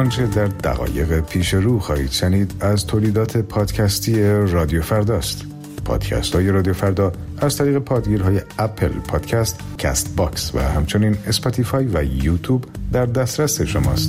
آنچه در دقایق پیش رو خواهید شنید از تولیدات پادکستی رادیو فرداست. پادکست های رادیو فردا از طریق پادگیرهای اپل پادکست، کست باکس و همچنین اسپاتیفای و یوتیوب در دسترس شماست.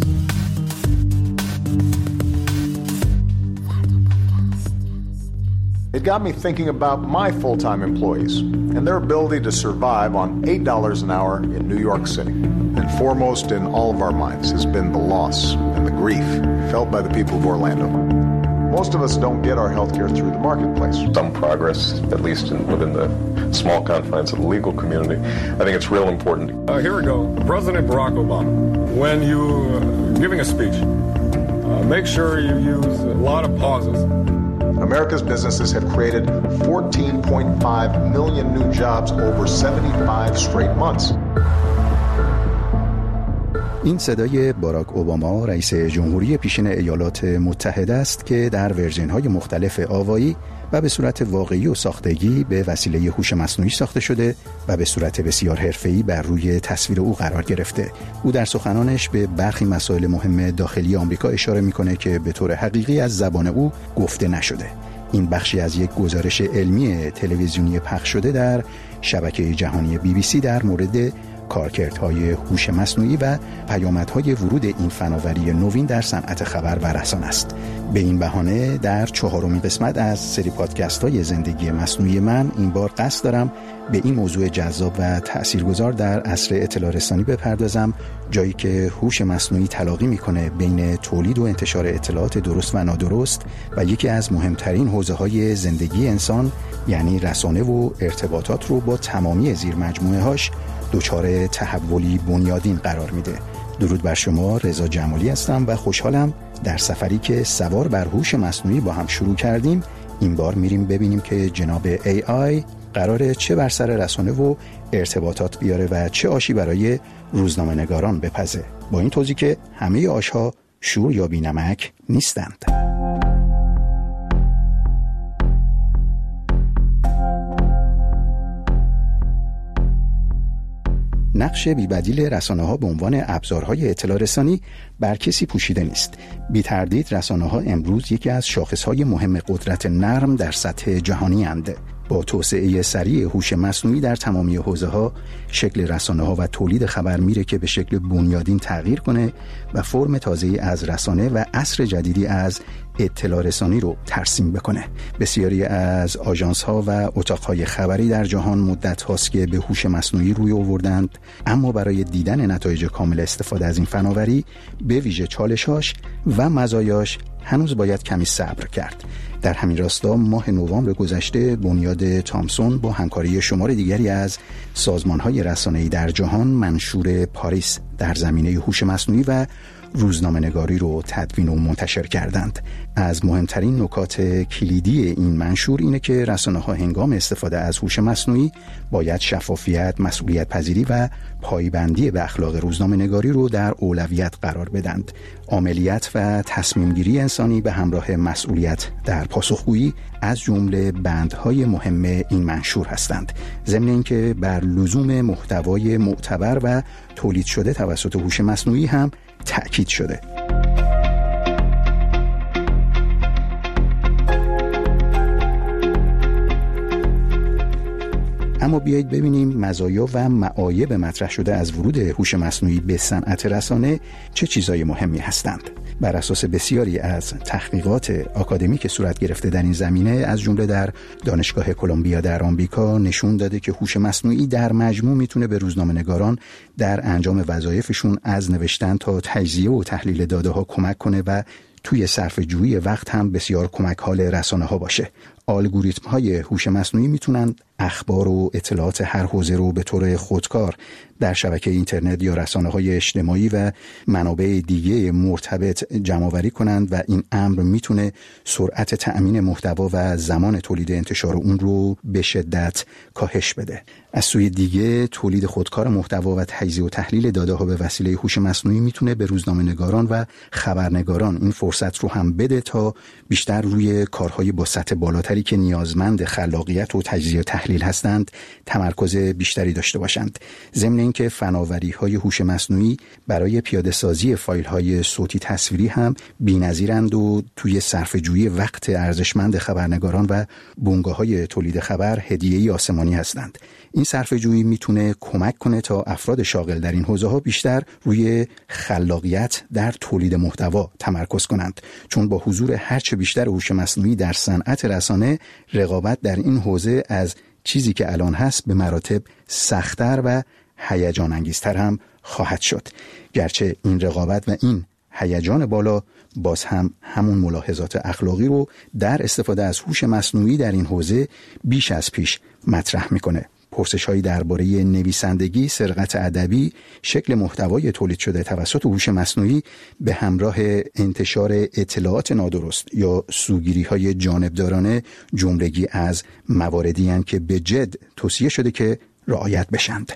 It got me thinking about my full-time employees and their ability to survive on $8 an hour in New York City. And foremost in all of our minds has been the loss and the grief felt by the people of Orlando. Most of us don't get our health care through the marketplace. Some progress, at least within the small confines of the legal community. I think it's real important. Here we go. President Barack Obama, when you're giving a speech, make sure you use a lot of pauses. America's businesses have created 14.5 million new jobs over 75 straight months. این صدای باراک اوباما رئیس جمهوری پیشین ایالات متحده است که در ورژن‌های مختلف آوایی و به صورت واقعی و ساختگی به وسیله هوش مصنوعی ساخته شده و به صورت بسیار حرفه‌ای بر روی تصویر او قرار گرفته. او در سخنانش به برخی مسائل مهم داخلی آمریکا اشاره می‌کنه که به طور حقیقی از زبان او گفته نشده. این بخشی از یک گزارش علمی تلویزیونی پخش شده در شبکه جهانی BBC در مورد کارکردهای هوش مصنوعی و پیامدهای ورود این فناوری نوین در صنعت خبر و رسانه است. به این بهانه در 4مین قسمت از سری پادکست‌های زندگی مصنوعی من این بار قصد دارم به این موضوع جذاب و تأثیرگذار در عصر اطلاع رسانی بپردازم، جایی که هوش مصنوعی تلاقی میکنه بین تولید و انتشار اطلاعات درست و نادرست و یکی از مهمترین حوزه‌های زندگی انسان یعنی رسانه و ارتباطات رو با تمامی زیر مجموعه‌هاش دچار تحولی بنیادین قرار میده. درود بر شما، رضا جمالی هستم و خوشحالم در سفری که سوار بر هوش مصنوعی با هم شروع کردیم این بار میریم ببینیم که جناب AI قراره چه بر سر رسانه و ارتباطات بیاره و چه آشی برای روزنامه‌نگاران بپزه. با این توضیح که همه آشها شور یا بی‌نمک نیستند. نقش بی‌بدیل رسانه‌ها به عنوان ابزارهای اطلاع رسانی بر کسی پوشیده نیست. بی تردید رسانه‌ها امروز یکی از شاخص‌های مهم قدرت نرم در سطح جهانی اند. با توسعه سریع هوش مصنوعی در تمامی حوزه‌ها، شکل رسانه‌ها و تولید خبر میره که به شکل بنیادین تغییر کنه و فرم تازه‌ای از رسانه و عصر جدیدی از اطلاع رسانی رو ترسیم بکنه. بسیاری از آژانس‌ها و اتاق‌های خبری در جهان مدت هاست که به هوش مصنوعی روی آوردند، اما برای دیدن نتایج کامل استفاده از این فناوری به ویژه چالش‌هاش و مزایاش هنوز باید کمی صبر کرد. در همین راستا ماه نوامبر گذشته بنیاد تامسون با همکاری شمار دیگری از سازمان‌های رسانه‌ای در جهان منشور پاریس در زمینه هوش مصنوعی و روزنامه‌نگاری رو تدوین و منتشر کردند. از مهمترین نکات کلیدی این منشور اینه که رسانه‌ها هنگام استفاده از هوش مصنوعی باید شفافیت، مسئولیت پذیری و پایبندی به اخلاق روزنامه‌نگاری رو در اولویت قرار بدند. عملیات و تصمیم‌گیری انسانی به همراه مسئولیت در پاسخگویی از جمله بندهای مهم این منشور هستند. ضمن اینکه بر لزوم محتوای معتبر و تولید شده توسط هوش مصنوعی هم تأکید شده. اما بیایید ببینیم مزایا و معایب مطرح شده از ورود هوش مصنوعی به صنعت رسانه چه چیزای مهمی هستند. بر اساس بسیاری از تحقیقات آکادمیک که صورت گرفته در این زمینه، از جمله در دانشگاه کلمبیا در آمریکا، نشون داده که هوش مصنوعی در مجموع میتونه به روزنامه‌نگاران در انجام وظایفشون از نوشتن تا تجزیه و تحلیل داده‌ها کمک کنه و توی صرفه‌جویی وقت هم بسیار کمک حال رسانه‌ها باشه. الگوریتم‌های هوش مصنوعی میتونن اخبار و اطلاعات هر حوزه رو به طور خودکار در شبکه اینترنت یا رسانه‌های اجتماعی و منابع دیگه مرتبط جمع‌آوری کنند و این امر میتونه سرعت تأمین محتوا و زمان تولید انتشار اون رو به شدت کاهش بده. از سوی دیگه تولید خودکار محتوا و تجزیه و تحلیل داده‌ها به وسیله هوش مصنوعی میتونه به روزنامه‌نگاران و خبرنگاران این فرصت رو هم بده تا بیشتر روی کارهای با سطح بالاتری کشوری که نیازمند خلاقیت و تجزیه و تحلیل هستند تمرکز بیشتری داشته باشند. ضمن اینکه فناوری‌های هوش مصنوعی برای پیاده‌سازی فایل‌های صوتی تصویری هم بی‌نظیرند و توی صرفه‌جویی وقت ارزشمند خبرنگاران و بنگاه‌های تولید خبر هدیه‌ای آسمانی هستند. این صرفه‌جویی میتونه کمک کنه تا افراد شاغل در این حوزه‌ها بیشتر روی خلاقیت در تولید محتوا تمرکز کنند، چون با حضور هرچه بیشتر هوش مصنوعی در صنعت رسانه، رقابت در این حوزه از چیزی که الان هست به مراتب سخت‌تر و هیجان انگیزتر هم خواهد شد. گرچه این رقابت و این هیجان بالا باز هم همون ملاحظات اخلاقی رو در استفاده از هوش مصنوعی در این حوزه بیش از پیش مطرح میکنه. پرسش‌هایی درباره نویسندگی، سرقت ادبی، شکل محتوای تولید شده توسط هوش مصنوعی به همراه انتشار اطلاعات نادرست یا سوگیری‌های جانبدارانه جملگی از مواردی هستند که به جد توصیه شده که رعایت بشند.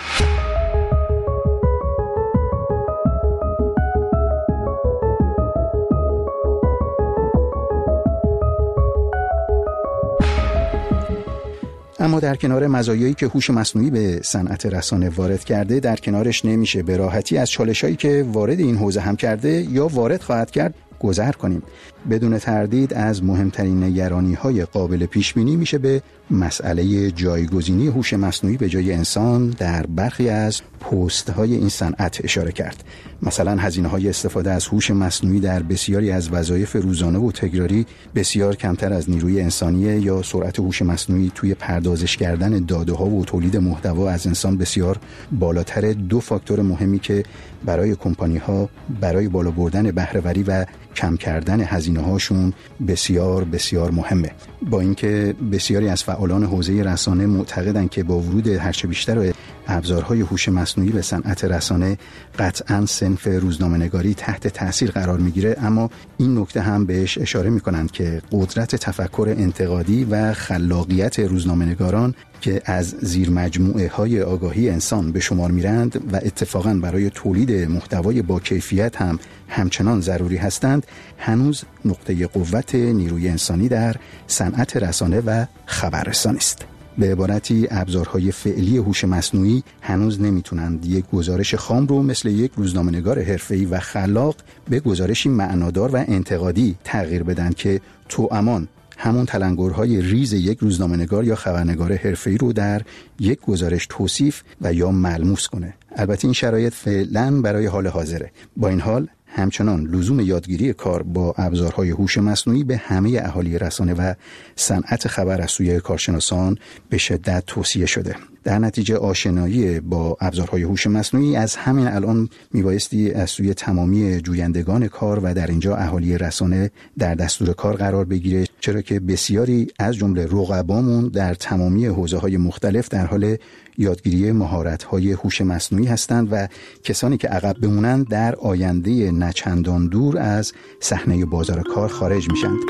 اما در کنار مزایایی که هوش مصنوعی به صنعت رسانه وارد کرده، در کنارش نمیشه به راحتی از چالش‌هایی که وارد این حوزه هم کرده یا وارد خواهد کرد گذر کنیم. بدون تردید از مهمترین نگرانی‌های قابل پیش‌بینی میشه به مسئله جایگزینی هوش مصنوعی به جای انسان در برخی از پست‌های این صنعت اشاره کرد. مثلا هزینه‌های استفاده از هوش مصنوعی در بسیاری از وظایف روزانه و تکراری بسیار کمتر از نیروی انسانیه، یا سرعت هوش مصنوعی توی پردازش کردن داده‌ها و تولید محتوا از انسان بسیار بالاتر. دو فاکتور مهمی که برای کمپانی‌ها برای بالا بردن بهره‌وری و کم کردن هزینه‌هاشون بسیار بسیار مهمه. با اینکه بسیاری از فعالان حوزه رسانه معتقدند که با ورود هرچه بیشتر ابزارهای هوش مصنوعی به صنعت رسانه قطعاً صنف روزنامه‌نگاری تحت تأثیر قرار میگیره، اما این نکته هم بهش اشاره میکنند که قدرت تفکر انتقادی و خلاقیت روزنامه‌نگاران که از زیر مجموعه های آگاهی انسان به شمار میرند و اتفاقاً برای تولید محتوای با کیفیت هم همچنان ضروری هستند، هنوز نقطه قوت نیروی انسانی در صنعت رسانه و خبررسانی است. به عبارتی ابزارهای فعلی هوش مصنوعی هنوز نمیتونند یک گزارش خام رو مثل یک روزنامه‌نگار حرفه‌ای و خلاق به گزارشی معنادار و انتقادی تغییر بدن که توامان همون تلنگرهای ریز یک روزنامه‌نگار یا خبرنگار حرفه‌ای رو در یک گزارش توصیف و یا ملموس کنه. البته این شرایط فعلا برای حال حاضره. با این حال همچنان لزوم یادگیری کار با ابزارهای هوش مصنوعی به همه اهالی رسانه و صنعت خبر از سوی کارشناسان به شدت توصیه شده. در نتیجه آشنایی با ابزارهای هوش مصنوعی از همین الان میبایستی از سوی تمامی جویندگان کار و در اینجا اهالی رسانه در دستور کار قرار بگیره، چرا که بسیاری از جمله رقبامون در تمامی حوزه‌های مختلف در حال یادگیری مهارت‌های هوش مصنوعی هستند و کسانی که عقب بمونند در آینده نچندان دور از صحنه بازار کار خارج میشند.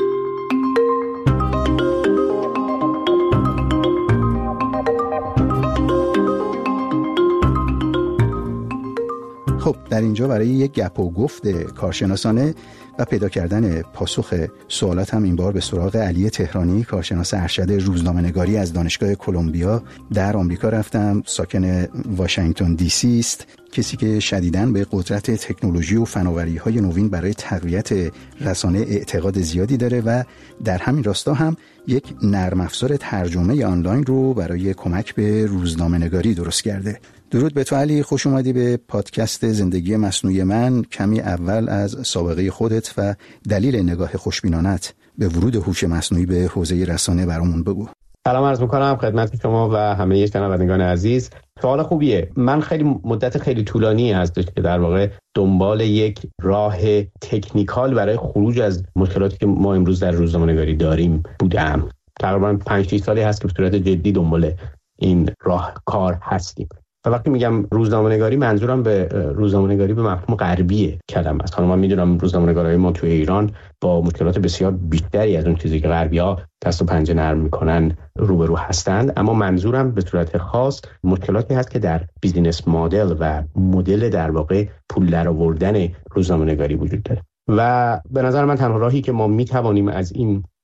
خب در اینجا برای یک گپ و گفت کارشناسانه و پیدا کردن پاسخ سوالات هم این بار به سراغ علی تهرانی، کارشناس ارشد روزنامه‌نگاری از دانشگاه کلمبیا در آمریکا رفتم. ساکن واشنگتن دی سی است. کسی که شدیداً به قدرت تکنولوژی و فناوری‌های نوین برای تقویت رسانه اعتقاد زیادی داره و در همین راستا هم یک نرم افزار ترجمه آنلاین رو برای کمک به روزنامه‌نگاری درست کرده. درود به تو علی، خوش اومدی به پادکست زندگی مصنوعی من. کمی اول از سابقه خودت و دلیل نگاه خوشبینانت به ورود هوش مصنوعی به حوزه رسانه برامون بگو. سلام عرض می‌کنم خدمت شما و همه شنوندگان عزیز. سوال خوبیه. من مدت خیلی طولانی هستش که در واقع دنبال یک راه تکنیکال برای خروج از مشکلاتی که ما امروز در روزنامه‌نگاری داریم بودم. تقریباً 5-6 سالی هست که به صورت جدی دنبال این راه کار هستیم. و وقتی میگم روزنامه‌نگاری، منظورم به روزنامه‌نگاری به مفهوم غربی کلمه است. من میدونم روزنامه‌نگارای ما توی ایران با مشکلات بسیار بیشتری از اون چیزی که غربی‌ها دست و پنجه نرم میکنن روبرو هستند، اما منظورم به صورت خاص مشکلاتی هست که در بیزینس مدل و مدل در واقع پول درآوردن روزنامه‌نگاری وجود داره. و به نظر من تنها راهی که ما میتوانیم از این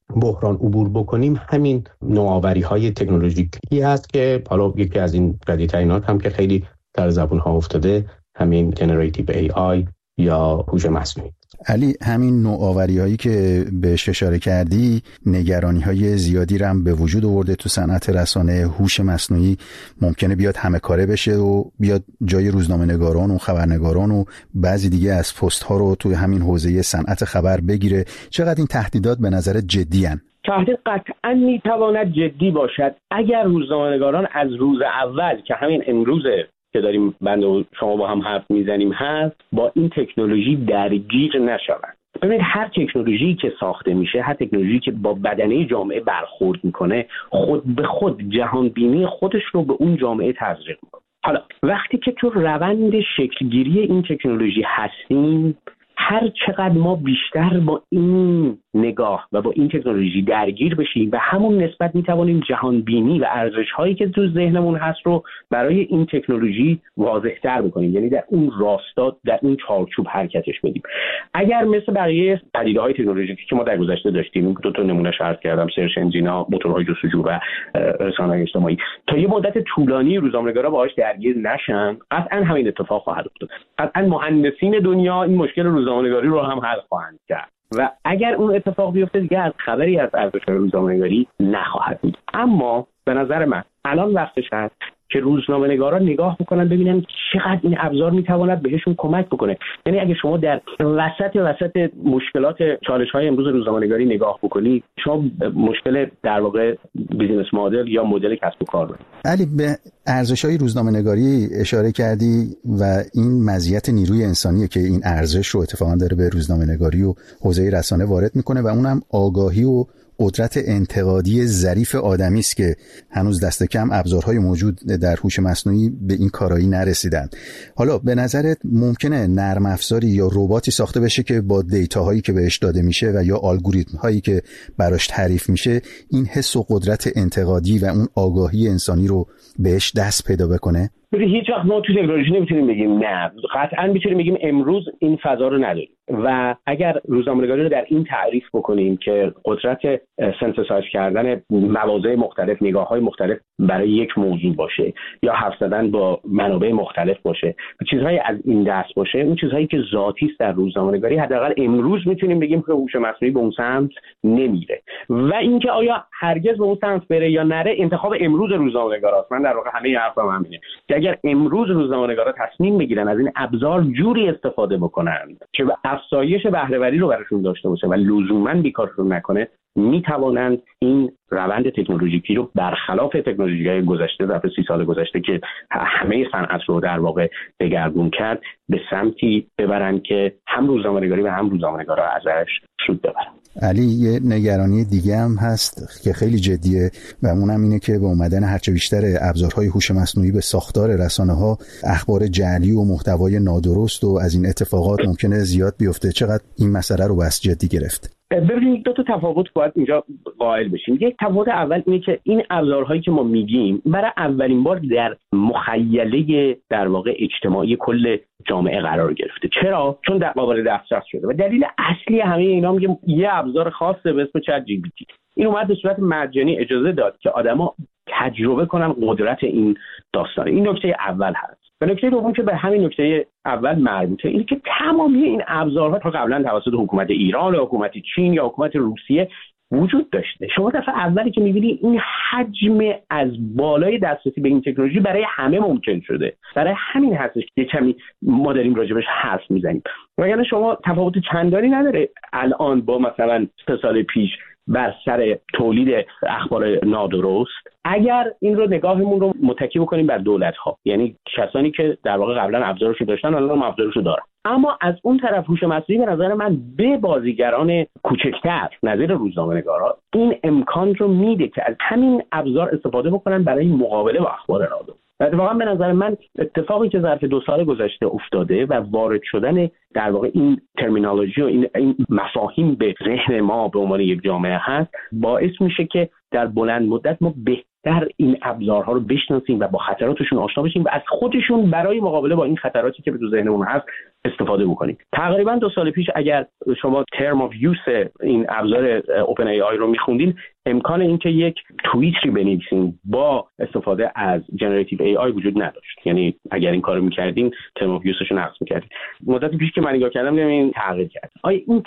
بحران عبور بکنیم همین نوآوری‌های تکنولوژیکی هست که حالا یکی از این جدیدترینات هم که خیلی در زبون‌ها افتاده همین جنراتیو AI یا هوش مصنوعی. علی، همین نوآوری‌هایی که بهش اشاره کردی نگرانی‌های زیادی رو هم به وجود آورده تو صنعت رسانه. هوش مصنوعی ممکنه بیاد همه کاره بشه و بیاد جای روزنامه‌نگاران و خبرنگاران و بعضی دیگه از پست‌ها رو توی همین حوزه صنعت خبر بگیره. چقدر این تهدیدات به نظر جدی هن؟ تهدید قطعاً میتواند جدی باشد اگر روزنامه‌نگاران از روز اول که همین امروزه که داریم بنده و شما با هم حرف میزنیم هست با این تکنولوژی درگیر نشوند. ببینید هر تکنولوژی که ساخته میشه، هر تکنولوژی که با بدنه جامعه برخورد میکنه، خود به خود جهان بینی خودش رو به اون جامعه تزریق میکنه. حالا وقتی که تو روند شکلگیری این تکنولوژی هستیم، هر چقدر ما بیشتر با این نگاه و با این تکنولوژی درگیر بشیم و همون نسبت میتوانیم جهان بینی و ارزش هایی که تو ذهنمون هست رو برای این تکنولوژی واضح‌تر بکنیم، یعنی در اون راستا، در اون چارچوب حرکتش بدیم. اگر مثل بقیه پدیده‌های تکنولوژیکی که ما در گذشته داشتیم، دو تا نمونهش عرض کردم، سرچ انجینا، موتورهای جستجو و رسانه‌های اجتماعی، تا یه مدت طولانی روزنامه‌نگارا باهاش درگیر نشن، قطعاً همین اتفاق خواهد افتاد. قطعاً مهندسین دنیا این مشکل روزنامه‌نگاری رو هم حل خواهند کرد و اگر اون اتفاق بیفته دیگه از خبری از ارزش روزنامه‌نگاری نخواهد بود. اما به نظر من الان وقتش هست که روزنامه‌نگاران نگاه بکنن ببینن چقدر این ابزار میتواند بهشون کمک بکنه. یعنی اگه شما در وسط مشکلات چالش‌های امروز روزنامه‌نگاری نگاه بکنید، شما مشکل در واقع بیزینس مدل یا مدل کسب و کار دارید. علی، به ارزش‌های روزنامه‌نگاری اشاره کردی و این مزیت نیروی انسانیه که این ارزش رو اتفاقا داره به روزنامه‌نگاری و حوزه رسانه وارد میکنه و اونم آگاهی و قدرت انتقادی ظریف آدمی است که هنوز دست کم ابزارهای موجود در هوش مصنوعی به این کارایی نرسیدن. حالا به نظرت ممکنه نرم افزاری یا رباتی ساخته بشه که با دیتاهایی که بهش داده میشه و یا الگوریتم هایی که براش تعریف میشه این حس و قدرت انتقادی و اون آگاهی انسانی رو بهش دست پیدا بکنه؟ هیچ وقت ما تو تکنولوژی نمیتونیم بگیم نه. قطعاً میتونیم بگیم امروز این فضا رو نداریم و اگر روزنامه‌نگاری رو در این تعریف بکنیم که قدرت سنتسایز کردن مواضع مختلف، نگاه‌های مختلف برای یک موضوع باشه یا حرف زدن با منابع مختلف باشه و چیزهایی از این دست باشه، اون چیزهایی که ذاتی است در روزنامه‌نگاری، حداقل امروز میتونیم بگیم که هوش مصنوعی به اون سمت نمیره. و اینکه آیا هرگز به اون سمت بره یا نره انتخاب امروز روزنامه‌نگاراست. من در واقع همه حرفم همینه که اگر امروز روزنامه‌نگارا تصمیم بگیرن از این ابزار جوری استفاده بکنن که افزایش بهره‌وری رو براشون داشته باشه و لزوماً بیکارشون نکنه، میتوانند این روند تکنولوژیکی رو برخلاف تکنولوژی‌های گذشته، ظرف 30 سال گذشته که همه صنعت رو در واقع دگرگون کرد، به سمتی ببرن که هم روزنامه‌نگاری و هم روزنامه‌نگارا ازش سود ببرن. علی، یه نگرانی دیگه هم هست که خیلی جدیه و اونم اینه که با اومدن هرچه بیشتر ابزارهای هوش مصنوعی به ساختار رسانه‌ها، اخبار جعلی و محتوای نادرست و از این اتفاقات ممکنه زیاد بیفته. چقدر این مسئله رو بس جدی گرفت؟ ببینید دو تا تفاوت باید اینجا قائل بشیم. یک تفاوت اول اینه که این ابزارهایی که ما میگیم برای اولین بار در مخیله در واقع اجتماعی کل جامعه قرار گرفته. چرا؟ چون در قابل دسترس شده و دلیل اصلی همه اینا میگم یه ابزار خاصه به اسم چت جی پی تی. این اومد به صورت مجانی اجازه داد که آدما تجربه کنن قدرت این داستان. این نکته اول هست. و نکته دوم که به همین نکته اول مربوطه اینه که تمامی این ابزارها تا قبلا توسط حکومت ایران یا حکومت چین یا حکومت روسیه وجود داشته. شما دفعه اولی که می‌بینید این حجم از بالای دسترسی به این تکنولوژی برای همه ممکن شده. برای همین هستش که کمی ما داریم راجبش حرف میزنیم. وگرنه شما تفاوت چندانی نداره الان با مثلا 3 سال پیش بر سر تولید اخبار نادرست. اگر این رو نگاهمون رو متکی بکنیم بر دولت‌ها، یعنی کسانی که در واقع قبلا ابزارشو داشتن الان هم ابزارشو دارن، اما از اون طرف هوش مصنوعی به نظر من به بازیگران کوچکتر نظیر روزنامه‌نگارا این امکان رو میده که از همین ابزار استفاده بکنن برای مقابله با اخبار نادرست. واقعا به نظر من اتفاقی که ظرف 2 سال گذشته افتاده و وارد شدن در واقع این ترمینولوژی و این مفاهیم به ذهن ما به عنوان یک جامعه هست، باعث میشه که در بلند مدت ما بهتر این ابزارها رو بشناسیم و با خطراتشون آشنا بشیم و از خودشون برای مقابله با این خطراتی که به تو ذهنمون هست استفاده بکنیم. تقریبا 2 سال پیش اگر شما ترم آف یوز این ابزار اوپن ای آی رو میخوندین، امکان اینکه یک توییتری بنویسین با استفاده از جنراتیو ای آی وجود نداشت. یعنی اگر این کارو میکردین ترم آف یوزش رو نقض میکردین. مدتی پیش که من نگاه کردم دیدم این تغییر کرد. این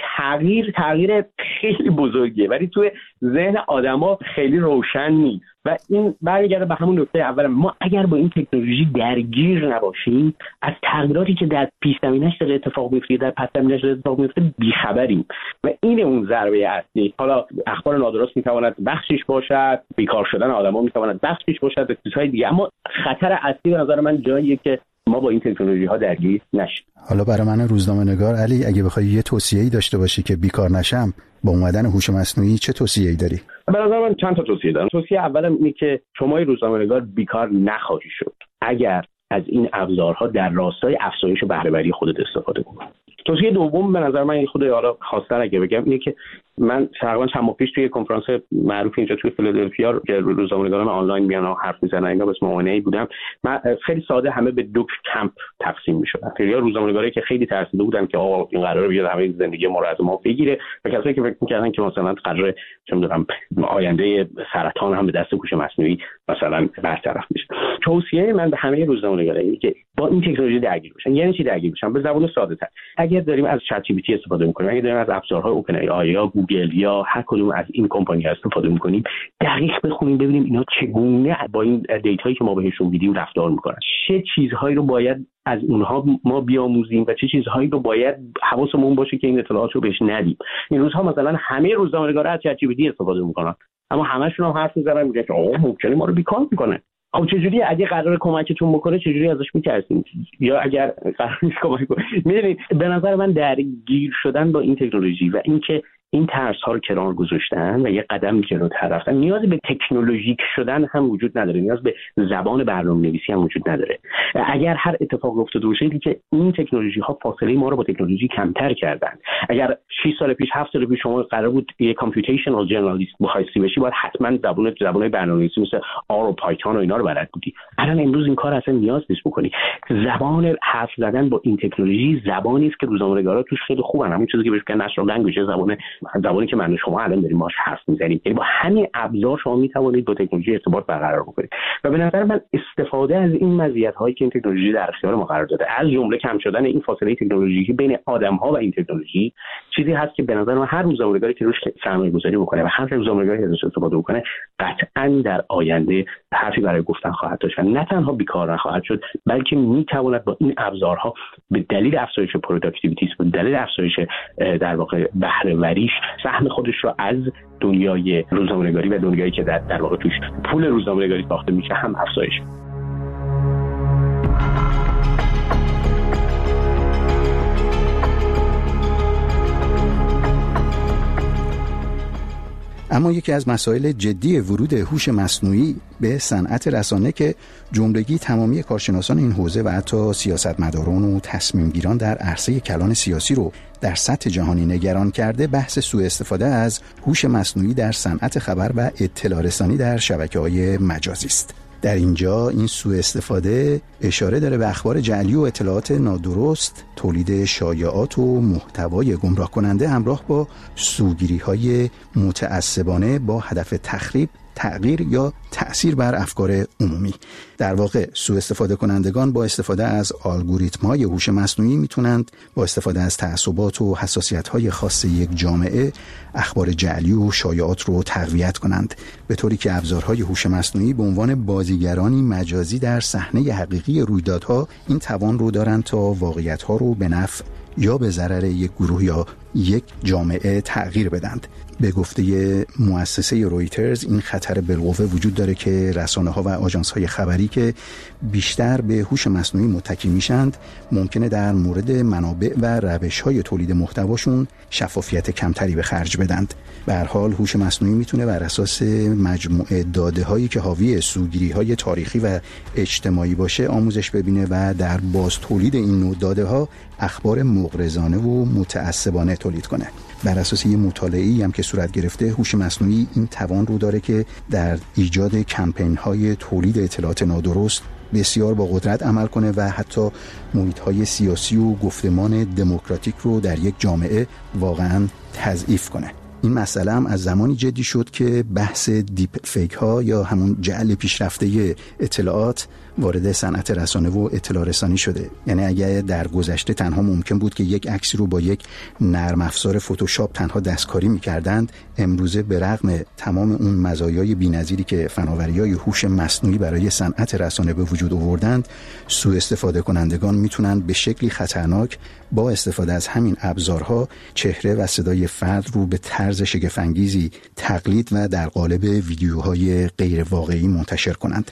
تغییر خیلی بزرگیه ولی توی ذهن آدما خیلی روشن نیست و این برمیگرده به همون نکته اول. ما اگر با این تکنولوژی درگیر نباشیم، از تغییراتی که در پیش زمینه‌اش داره اتفاق میفته، در پس زمینه‌اش داره اتفاق میفته بیخبریم و این اون ضربه اصلی. حالا اخبار نادرست میتواند بخشش باشد، بیکار شدن آدما میتواند بخشش باشد، چیزهای دیگه، اما خطر اصلی به نظر من جاییه که ما با این تکنولوژی ها درگیر نشیم. حالا برای من روزنامه‌نگار علی، اگه بخوای یه توصیه‌ای داشته باشی که بیکار نشم با اومدن هوش مصنوعی، چه توصیه‌ای داری؟ به نظر من چند تا توصیه دارم. توصیه اولم اینه که شما روزنامه‌نگار بیکار نخواهی شد اگر از این ابزارها در راستای افزایش بهره‌وری خودت استفاده کنی. توصیه دوم به نظر من خود حالا خاص‌تر اگه بگم اینه که من تقریبا چند ماه پیش توی کنفرانس معروف اینجا توی فیلادلفیا که روزنامه‌نگاران آنلاین میان و حرف میزنن، اینا به اسم اونی بودم. من خیلی ساده همه به 2 کمپ تقسیم میشدن. یا روزنامه‌نگاری که خیلی ترسیده بودن که آقا این قراره بیاد همه زندگی ما رو از ما بگیره، و کسایی که فکر می‌کردن که مثلا قراره چه می‌دونم آینده سرطان هم به دست هوش مصنوعی مثلا برطرف میشه. توصیه من به همه روزنامه‌نگارا اینه که با این تکنولوژی درگیر بشن. یعنی چی درگیر بشن؟ به زبان ساده‌تر. اگر داریم از چت جی پی تی استفاده می‌کنیم، اگر داریم از ابزارهای اوپن ای آی یا گوگل یا هر کدوم از این کمپانی‌ها استفاده می‌کنیم، دقیق بخونیم ببینیم اینا چگونه با این دیتایی که ما بهشون میدیم رفتار می‌کنن. چه چیزهایی رو باید از اونها ما بیاموزیم و چه چیزهایی رو باید حواسمون باشه که این اطلاعات رو بهش ندیم. این روزها مثلا همه روزنامه‌نگارا از چت جی پی تی استفاده می‌کنن، اما همه‌شون هم حرف می‌زنن میگن که آقا ممکنه ما رو بیکار می‌کنه. خب چجوری اگه قرار کمکتون بکنه چجوری ازش می‌ترسین؟ یا اگر قرار نیست کمک کنه؟ می‌دونید به نظر من درگیر شدن با این تکنولوژی و اینکه این ترس‌ها رو کنار گذاشتن و یه قدم جلوتر رفتن، نیاز به تکنولوژیک شدن هم وجود نداره، نیاز به زبان برنامه‌نویسی هم وجود نداره. اگر هر اتفاق افتاده باشه که این تکنولوژی‌ها فاصله ما رو با تکنولوژی کمتر کردن. اگر 6 سال پیش 7 سال پیش شما قرار بود یه کامپیوتیشنال ژورنالیست بخواستی بشی، باید حتما زبان برنامه‌نویسی مثل آر و پایتون و اینا رو بلد بودی. الان امروز این کار اصلا نیاز نیست بکنی. زبان حرف زدن با این تکنولوژی زبانی است که روزنامه‌نگارا توش خیلی خوبن. همون چیزی که بهش میگن نچرال لنگویج، زبانی که من و شما الان داریم باهاش حرف میزنیم. یعنی با همین ابزار شما میتوانید با تکنولوژی ارتباط برقرار بکنید. و به نظر من استفاده از این مزیت‌هایی که این تکنولوژی در اختیار ما قرار داده، از جمله کم شدن این فاصله تکنولوژیکی بین آدم‌ها و این تکنولوژی، چیزی هست که به نظر من هر روزنامه‌نگاری که روش سرمایه‌گذاری بکنه و هر روزنامه‌نگاری ازش استفاده بکنه، قطعاً در آینده حرفی برای گفتن خواهد داشت و نه تنها بیکار نخواهد شد، بلکه میتواند با این ابزارها به دلیل افزایش پروداکتیویتی، به دلیل افزایش در واقع بهره‌وریش، سهم خودش رو از دنیای روزنامه‌نگاری و دنیایی که در واقع توش پول روزنامه‌نگاری ساخته میشه هم افزایش. اما یکی از مسائل جدی ورود هوش مصنوعی به صنعت رسانه که جملگی تمامی کارشناسان این حوزه و حتی سیاستمداران و تصمیمگیران در عرصه کلان سیاسی رو در سطح جهانی نگران کرده، بحث سوء استفاده از هوش مصنوعی در صنعت خبر و اطلاع رسانی در شبکه‌های مجازی است. در اینجا این سوء استفاده اشاره داره به اخبار جعلی و اطلاعات نادرست، تولید شایعات و محتوای گمراه کننده همراه با سوگیری‌های متعصبانه با هدف تخریب، تغییر یا تأثیر بر افکار عمومی. در واقع سوء استفاده کنندگان با استفاده از الگوریتم‌های هوش مصنوعی میتونند با استفاده از تعصبات و حساسیت‌های خاص یک جامعه اخبار جعلی و شایعات رو تقویت کنند، به طوری که ابزارهای هوش مصنوعی به عنوان بازیگرانی مجازی در صحنه حقیقی رویدادها این توان رو دارند تا واقعیت‌ها رو به نفع یا به ضرر یک گروه یا یک جامعه تغییر بدند. به گفته مؤسسه رویترز این خطر بالقوه وجود داره که رسانه‌ها و آژانس‌های خبری که بیشتر به هوش مصنوعی متکی میشند ممکنه در مورد منابع و روش‌های تولید محتواشون شفافیت کمتری به خرج بدند. به هر حال هوش مصنوعی میتونه بر اساس مجموعه داده‌هایی که حاوی سوگیری‌های تاریخی و اجتماعی باشه آموزش ببینه و در باز تولید این نوع داده‌ها اخبار مغرضانه و متعصبانه تولید کنه. بر اساس یه مطالعه‌ای هم که صورت گرفته، هوش مصنوعی این توان رو داره که در ایجاد کمپین‌های تولید اطلاعات نادرست بسیار با قدرت عمل کنه و حتی محیط‌های سیاسی و گفتمان دموکراتیک رو در یک جامعه واقعاً تضعیف کنه. این مسئله هم از زمانی جدی شد که بحث دیپ فیک ها یا همون جعل پیشرفته اطلاعات وارد صنعت رسانه و اطلاع رسانی شده. یعنی اگر در گذشته تنها ممکن بود که یک عکسی رو با یک نرم افزار فتوشاپ تنها دستکاری می‌کردند، امروزه به رغم تمام اون مزایای بی‌نظیری که فناوری‌های هوش مصنوعی برای صنعت رسانه به وجود آوردند، سوء استفاده کنندگان میتونن به شکلی خطرناک با استفاده از همین ابزارها چهره و صدای فرد رو به طرز شگفت‌انگیزی تقلید و در قالب ویدیوهای غیر واقعی منتشر کنند.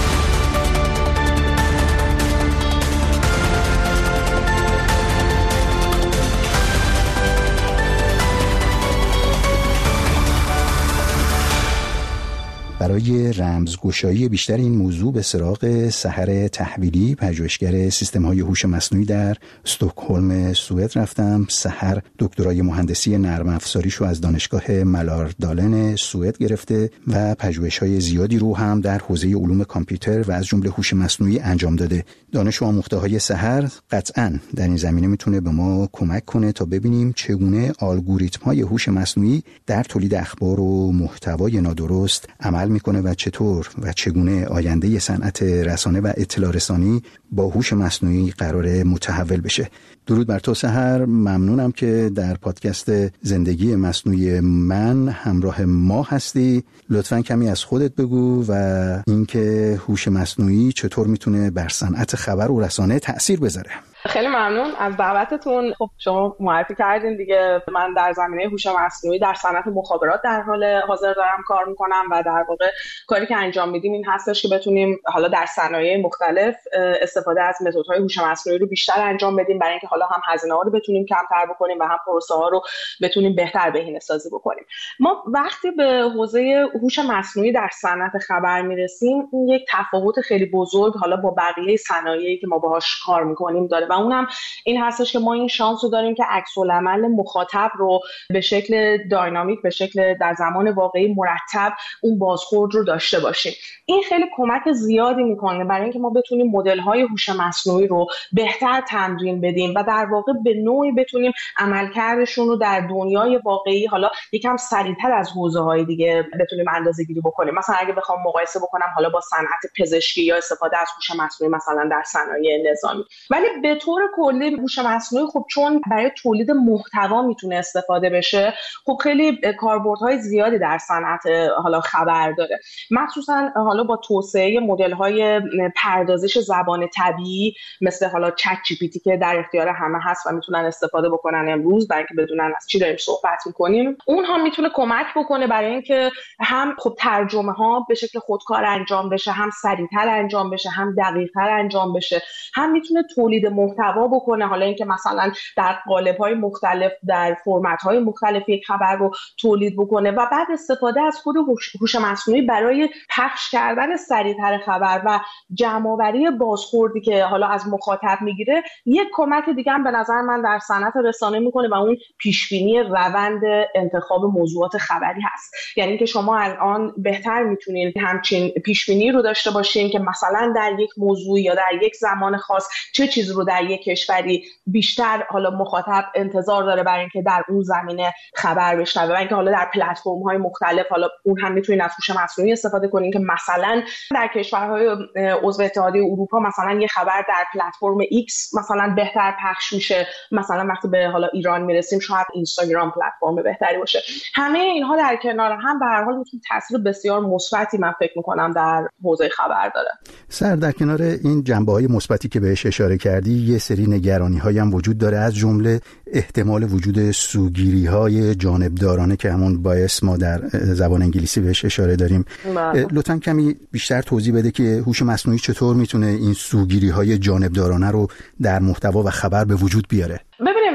برای رمزگشایی بیشتر این موضوع به سراغ سحر تحویلی، پژوهشگر سیستم‌های هوش مصنوعی در استکهلم سوئد رفتم. سحر دکترای مهندسی نرم افزاریشو از دانشگاه ملاردالن سوئد گرفته و پژوهش‌های زیادی رو هم در حوزه علوم کامپیوتر و از جمله هوش مصنوعی انجام داده. دانش و آموخته‌های سحر قطعاً در این زمینه میتونه به ما کمک کنه تا ببینیم چگونه الگوریتم‌های هوش مصنوعی در تولید اخبار و محتوای نادرست عمل میکنه و چطور و چگونه آینده صنعت رسانه و اطلاع رسانی با هوش مصنوعی قراره متحول بشه. درود بر تو سحر، ممنونم که در پادکست زندگی مصنوعی من همراه ما هستی. لطفاً کمی از خودت بگو و اینکه هوش مصنوعی چطور میتونه بر صنعت خبر و رسانه تأثیر بذاره. خیلی ممنون از دعوتتون. خب شما معرفی کردین دیگه، من در زمینه هوش مصنوعی در صنعت مخابرات در حال حاضر دارم کار میکنم و در واقع کاری که انجام میدیم این هستش که بتونیم حالا در صنایع مختلف استفاده از متدهای هوش مصنوعی رو بیشتر انجام بدیم برای اینکه حالا هم هزینه ها رو بتونیم کمتر بکنیم و هم پروسه ها رو بتونیم بهتر بهینه‌سازی بکنیم. ما وقتی به حوزه هوش مصنوعی در صنعت خبر میرسیم، این یک تفاوت خیلی بزرگ حالا با بقیه صنایعی که ما باهاش کار میکنیم داره و اونم این هستش که ما این شانس رو داریم که عکس‌العمل مخاطب رو به شکل داینامیک، به شکل در زمان واقعی مرتب اون بازخورد رو داشته باشیم. این خیلی کمک زیادی میکنه برای اینکه ما بتونیم مدل‌های هوش مصنوعی رو بهتر تمرین بدیم و در واقع به نوعی بتونیم عملکردشون رو در دنیای واقعی حالا یکم سریعتر از حوزه‌های دیگه بتونیم اندازه‌گیری بکنیم. مثلا اگه بخوام مقایسه بکنم حالا با صنعت پزشکی یا استفاده از هوش مصنوعی مثلا در صنایع نظامی، ولی به طور کلی هوش مصنوعی خب چون برای تولید محتوا میتونه استفاده بشه، خب خیلی کاربردهای زیادی در صنعت حالا خبر داره، مخصوصا حالا با توسعه مدل‌های پردازش زبان طبیعی مثل حالا چت جی پی تی که در اختیار همه هست و میتونن استفاده بکنن امروز برای اینکه بدونن از چی داریم صحبت میکنیم. اون هم میتونه کمک بکنه برای اینکه هم خب ترجمه ها به شکل خودکار انجام بشه، هم سریعتر انجام بشه، هم دقیق‌تر انجام بشه، هم میتونه تولید محتوا بکنه، حالا اینکه مثلا در قالب‌های مختلف در فرمت‌های مختلف یک خبر رو تولید بکنه و بعد استفاده از خود هوش مصنوعی برای پخش کردن سریعتر خبر و جمع‌آوری بازخوردی که حالا از مخاطب میگیره. یک کمک دیگه هم به نظر من در صنعت رسانه میکنه و اون پیشبینی روند انتخاب موضوعات خبری هست. یعنی اینکه شما الان بهتر میتونید همچین پیشبینی رو داشته باشین که مثلا در یک موضوع یا در یک زمان خاص چه چیزی رو در یک کشوری بیشتر حالا مخاطب انتظار داره برای اینکه در اون زمینه خبر بشنوه و اینکه حالا در پلتفرم‌های مختلف حالا اون هم میتونید از هوش مصنوعی استفاده کنین که مثلا در کشورهای عضو اتحادیه اروپا مثلا یه خبر در پلتفرم X مثلا بهتر پخش میشه، مثلا وقتی به حالا ایران میرسیم شاید اینستاگرام پلتفرم بهتری باشه. همه اینها در کنار هم به هر حال میتونه تاثیر بسیار مثبتی من فکر میکنم در حوزه خبر داره. سر در کنار این جنبه‌های مثبتی که بهش اشاره کردی، یه سری نگرانی‌هایی هم وجود داره، از جمله احتمال وجود سوگیری‌های جانبدارانه که همون بایس ما در زبان انگلیسی بهش اشاره داریم. لطفاً کمی بیشتر توضیح بده که هوش مصنوعی چطور میتونه این سوگیری‌های جانبدارانه رو در محتوا و خبر به وجود بیاره. ببینیم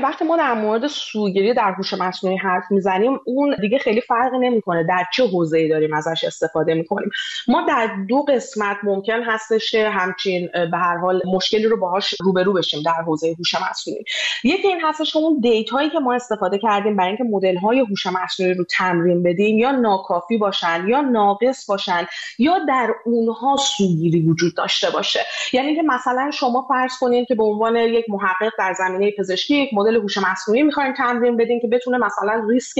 وقتی ما در مورد سوگیری در هوش مصنوعی حرف میزنیم، اون دیگه خیلی فرقی نمیکنه در چه حوزه‌ای داریم ازش استفاده میکنیم. ما در دو قسمت ممکن هستش که همچین به هر حال مشکلی رو باهاش روبرو بشیم در حوزه هوش مصنوعی. یکی این هستش که اون دیتایی که ما استفاده کردیم برای اینکه مدل‌های هوش مصنوعی رو تمرین بدیم یا ناکافی باشن یا ناقص باشن یا در اونها سوگیری وجود داشته باشه. یعنی که مثلا شما فرض کنید که به عنوان یک محقق در زمینه پزشکی یک مدل هوش مصنوعی می‌خواید تمرین بدین که بتونه مثلا ریسک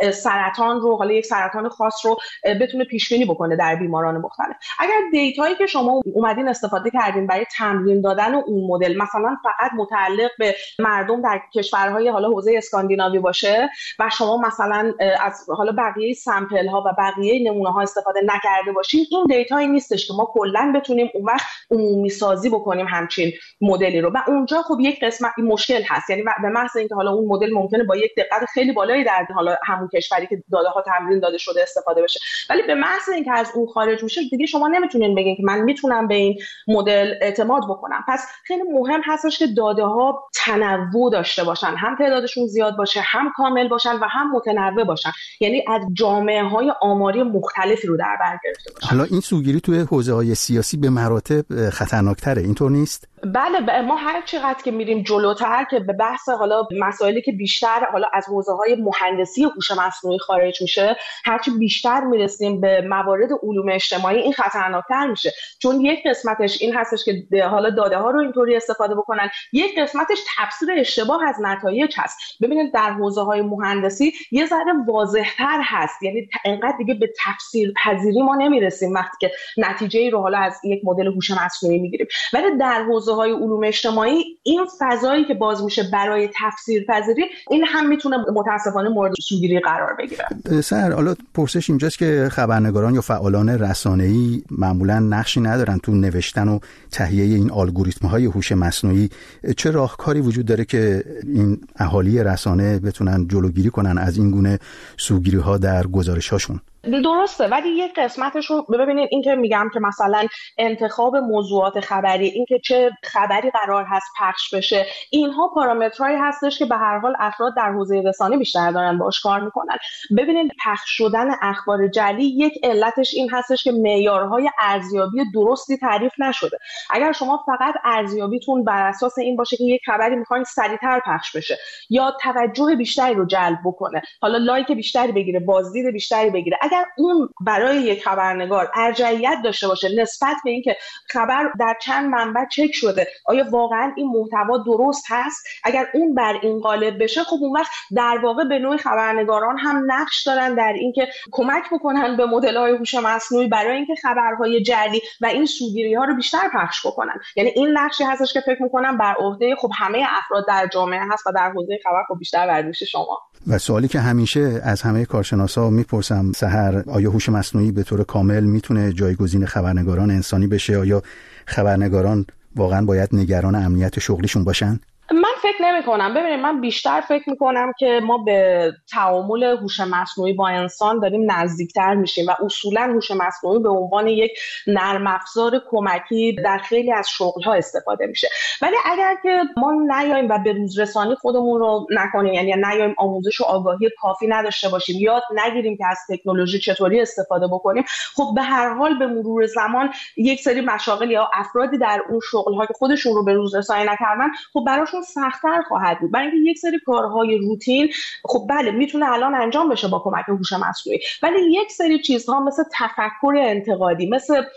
سرطان رو، حالا یک سرطان خاص رو بتونه پیش بینی بکنه در بیماران مختلف. اگر دیتایی که شما اومدین استفاده کردین برای تمرین دادن اون مدل مثلا فقط متعلق به مردم در کشورهای حالا حوزه اسکاندیناوی باشه و شما مثلا از حالا بقیه سامپل ها و بقیه نمونه ها استفاده نکرده باشین، این دیتایی نیستش که ما کلا بتونیم اون وقت عمومی سازی بکنیم همچین مدلی رو. و اونجا خب یک قسمت مشکل هست، یعنی به محض اینکه حالا اون مدل ممکنه با یک دقت خیلی بالایی در حالا همون کشوری که داده ها تمرین داده شده استفاده بشه، ولی به محض اینکه از اون خارج میشه دیگه شما نمیتونین بگین که من میتونم به این مدل اعتماد بکنم. پس خیلی مهم هستش که داده ها تنوع داشته باشن، هم تعدادشون زیاد باشه، هم کامل باشن و هم متنوع باشن، یعنی از جامعه‌های آماری مختلفی رو در بر گرفته باشن. حالا این سوگیری توی حوزه‌های سیاسی به مراتب خطرناک‌تره، اینطور نیست؟ بله، ما هر چقدر که میریم جلوتر که به بحث حالا مسائلی که بیشتر حالا از حوزه‌های مهندسی هوش مصنوعی خارج میشه، هرچی بیشتر میرسیم به موارد علوم اجتماعی این خطرناکتر میشه، چون یک قسمتش این هستش که حالا داده ها رو اینطوری استفاده بکنن، یک قسمتش تفسیر اشتباه از نتایج هست. ببینید در حوزه‌های مهندسی یه ذره واضح‌تر هست، یعنی انقدر دیگه به تفسیر پذیری ما نمیرسیم وقتی که نتیجه‌ای رو حالا از یک مدل هوش مصنوعی میگیریم، ولی در حوزه‌های علوم اجتماعی این فضایی که باز میشه برای تفسیر پذیری، این هم میتونه متاسفانه مورد سوگیری قرار بگیره. سر حالا پرسش اینجاست که خبرنگاران یا فعالان رسانه‌ای معمولاً نقشی ندارن تو نوشتن و تهیه این الگوریتم‌های هوش مصنوعی. چه راهکاری وجود داره که این اهالی رسانه بتونن جلوگیری کنن از این گونه سوگیری‌ها در گزارش‌هاشون؟ درسته، ولی یک قسمتش رو ببینید، این که میگم که مثلا انتخاب موضوعات خبری، این که چه خبری قرار هست پخش بشه، اینها پارامترهایی هستش که به هر حال افراد در حوزه رسانه بیشتر دارن باهاش کار میکنن. ببینید پخش شدن اخبار جعلی یک علتش این هستش که معیارهای ارزیابی درستی تعریف نشده. اگر شما فقط ارزیابیتون بر اساس این باشه که یک خبری میخواین سریعتر پخش بشه یا توجه بیشتری رو جلب بکنه، حالا لایک بیشتری بگیره، بازدید بیشتری بگیره، اگر اون برای یک خبرنگار ارجحیت داشته باشه نسبت به اینکه خبر در چند منبع چک شده، آیا واقعا این محتوا درست هست، اگر اون بر این غالب بشه، خب اون وقت در واقع به نوعی خبرنگاران هم نقش دارن در اینکه کمک بکنن به مدل‌های هوش مصنوعی برای اینکه خبرهای جعلی و این سوگیری‌ها رو بیشتر پخش بکنن. یعنی این نقشی هستش که فکر می‌کنم بر عهده خب همه افراد در جامعه هست و در حوزه خبر خب بیشتر بر دوش شما. و سوالی که همیشه از همه کارشناسا میپرسم سحر، آیا هوش مصنوعی به طور کامل میتونه جایگزین خبرنگاران انسانی بشه؟ آیا خبرنگاران واقعا باید نگران امنیت شغلیشون باشن؟ من فکر نمی کنم. ببینید من بیشتر فکر می کنم که ما به تعامل هوش مصنوعی با انسان داریم نزدیکتر میشیم و اصولا هوش مصنوعی به عنوان یک نرم افزار کمکی در خیلی از شغل‌ها استفاده میشه. ولی اگر که ما نیایم و به روزرسانی خودمون رو نکنیم، یعنی نیایم آموزش و آگاهی کافی نداشته باشیم، یاد نگیریم که از تکنولوژی چطوری استفاده بکنیم، خب به هر حال به مرور زمان یک سری مشاغل یا افرادی در اون شغل‌ها که خودشون رو به روزرسانی نکردن، خب براشون سخت‌تر خواهد بود، برای اینکه یک سری کارهای روتین خب بله میتونه الان انجام بشه با کمک هوش مصنوعی، ولی یک سری چیزها مثل تفکر انتقادی،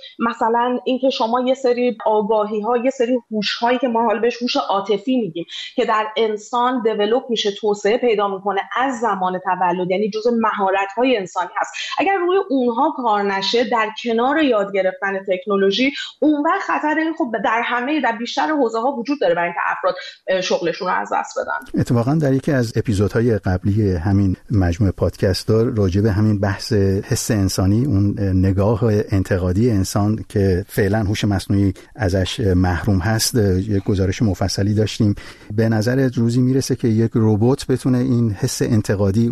مثلا اینکه شما یه سری آگاهی‌ها، یه سری هوش‌هایی که ما حالا بهش هوش عاطفی میگیم که در انسان دیولپ میشه، توسعه پیدا میکنه از زمان تولد، یعنی جزء مهارت‌های انسانی هست، اگر روی اونها کار نشه در کنار یاد گرفتن تکنولوژی، اون وقت خطر این خب در بیشتر حوزه‌ها وجود داره برای اینکه افراد شغلشون رو از دست بدن. اتفاقا در یکی از اپیزودهای قبلی همین مجموعه پادکست‌ها راجع به همین بحث حس انسانی، اون نگاه انتقادی انسان که فعلا هوش مصنوعی ازش محروم هست، یک گزارش مفصلی داشتیم. به نظر روزی میرسه که یک ربات بتونه این حس انتقادی، اون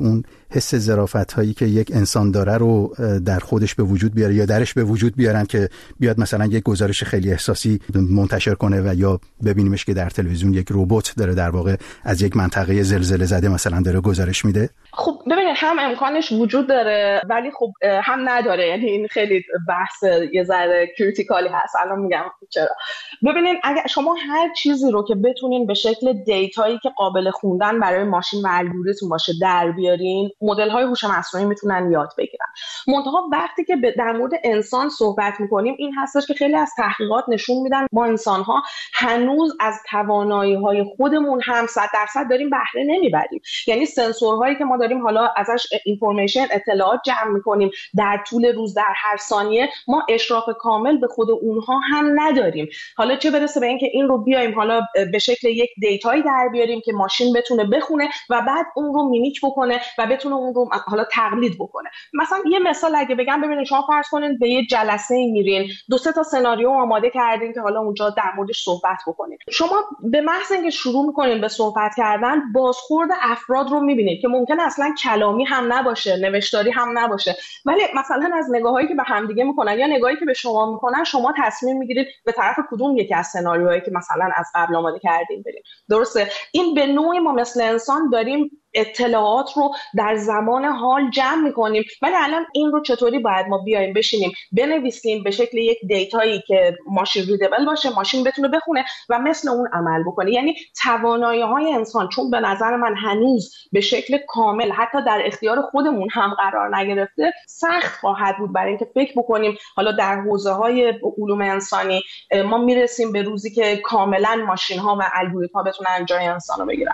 حس ظرافت هایی که یک انسان داره رو در خودش به وجود بیاره یا درش به وجود بیارن که بیاد مثلا یک گزارش خیلی احساسی منتشر کنه و یا ببینیمش که در تلویزیون یک ربات داره در واقع از یک منطقه زلزله زده مثلا داره گزارش میده؟ خب ببینید هم امکانش وجود داره ولی خب هم نداره، یعنی این خیلی بحث یه ذره کریتیکالی هست. الان میگم چرا. ببینید اگه شما هر چیزی رو که بتونین به شکل دیتایی که قابل خوندن برای ماشین و الگوریتم باشه در بیارین، مدل های هوش مصنوعی میتونن یاد بگیرن. منتها وقتی که در مورد انسان صحبت میکنیم این هستش که خیلی از تحقیقات نشون میدن ما انسان ها هنوز از توانایی های خودمون هم 100% داریم بهره نمیبریم. یعنی سنسورهایی که ما داریم حالا ازش اینفورمیشن اطلاعات جمع میکنیم در طول روز در هر ثانیه، ما اشراف کامل به خود اونها هم نداریم. حالا چه برسه به اینکه این رو بیایم حالا به شکل یک دیتایی در بیاریم که ماشین بتونه بخونه و بعد اون رو میمیک بکنه و بتونه اون رو حالا تقلید بکنه. مثلا یه مثال اگه بگم، ببینید شما فرض کنید به یه جلسه میرین، 2-3 تا سناریو آماده کردین که حالا اونجا در موردش صحبت بکنید. شما به محض اینکه شروع میکنین به صحبت کردن، بازخورد افراد رو میبینید که ممکنه اصلا کلامی هم نباشه، نوشتاری هم نباشه، ولی مثلا از نگاهایی که به همدیگه میکنن یا نگاهی که به شما میکنن، شما تصمیم میگیرید به طرف کدوم یکی از سناریوهایی که مثلا از قبل آماده کردین برید. درسته؟ این به نوعی ما مثل انسان داریم اطلاعات رو در زمان حال جمع میکنیم، ولی الان این رو چطوری باید ما بیایم بشینیم بنویسیم به شکل یک دیتایی که ماشین ریدبل باشه، ماشین بتونه بخونه و مثل اون عمل بکنه. یعنی توانایی های انسان چون به نظر من هنوز به شکل کامل حتی در اختیار خودمون هم قرار نگرفته، سخت خواهد بود برای اینکه فکر بکنیم حالا در حوزه های علوم انسانی ما میرسیم به روزی که کاملا ماشین ها و الگوریتم ها بتونن جای انسان رو بگیرن.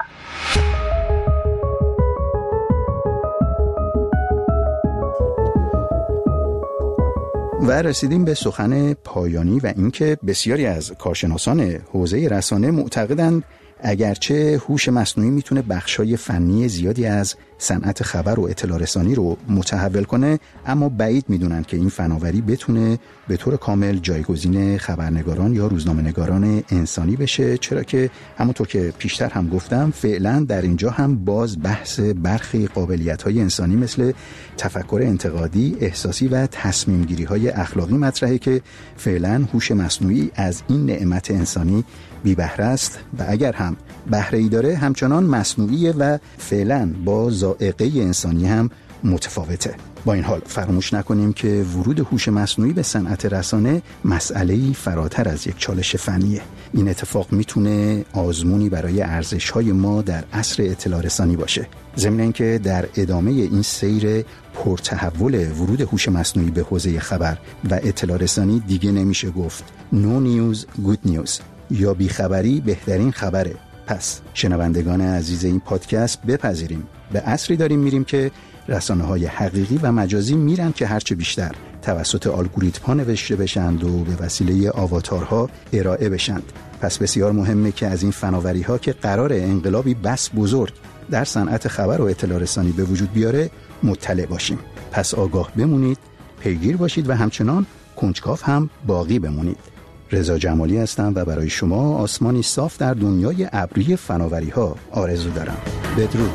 و رسیدیم به سخن پایانی و اینکه بسیاری از کارشناسان حوزه رسانه معتقدند اگرچه هوش مصنوعی میتونه بخشای فنی زیادی از صنعت خبر و اطلاع رسانی رو متحول کنه، اما بعید میدونن که این فناوری بتونه به طور کامل جایگزین خبرنگاران یا روزنامه‌نگاران انسانی بشه، چرا که همونطور که پیشتر هم گفتم فعلا در اینجا هم باز بحث برخی قابلیت‌های انسانی مثل تفکر انتقادی، احساسی و تصمیم گیری‌های اخلاقی مطرحه که فعلا هوش مصنوعی از این نعمت انسانی بی بهره است و اگر هم بهره‌ای داره همچنان مصنوعیه و فعلا با ذائقه انسانی هم متفاوته. با این حال فراموش نکنیم که ورود هوش مصنوعی به صنعت رسانه مسئله‌ای فراتر از یک چالش فنیه. این اتفاق میتونه آزمونی برای ارزش‌های ما در عصر اطلاع رسانی باشه. ضمن اینکه در ادامه این سیر پرتحول ورود هوش مصنوعی به حوزه خبر و اطلاع رسانی دیگه نمیشه گفت No news good news یا بیخبری بهترین خبره. پس شنوندگان عزیز این پادکست بپذیریم به عصری داریم میریم که رسانه‌های حقیقی و مجازی میرن که هرچه بیشتر توسط الگوریتم‌ها نوشته بشند و به وسیله آواتارها ارائه بشند. پس بسیار مهمه که از این فناوری‌ها که قرار انقلابی بس بزرگ در صنعت خبر و اطلاع رسانی به وجود بیاره مطلع باشیم. پس آگاه بمونید، پیگیر باشید و همچنان کنجکاو هم باقی بمونید. رضا جمالی هستم و برای شما آسمانی صاف در دنیای ابری فناوری‌ها آرزو دارم. بدرود.